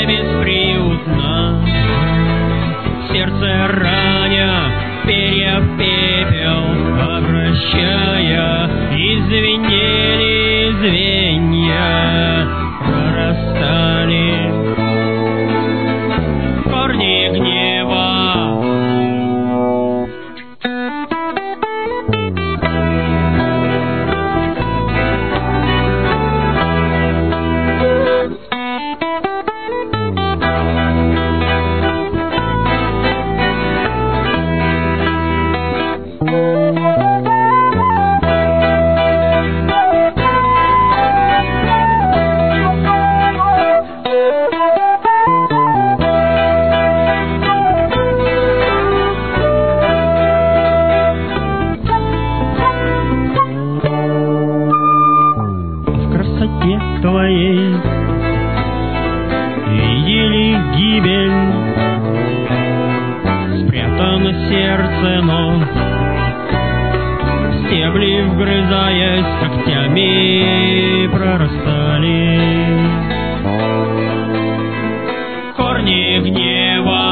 бесприютно. Сердце раня, перья в пепел обращая, извинели звенья, прорастали корни гнева. Твоей видели гибель, спрятано сердце, но стебли, вгрызаясь когтями, прорастали корни гнева.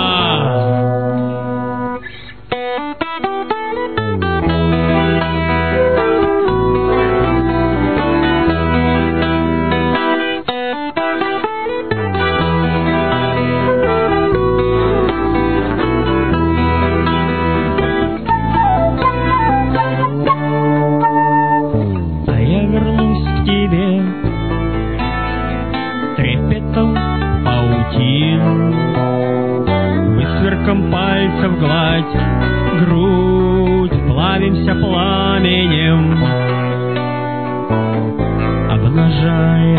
Трепетом паутин, высверком пальцев гладь грудь, плавимся пламенем, обнажая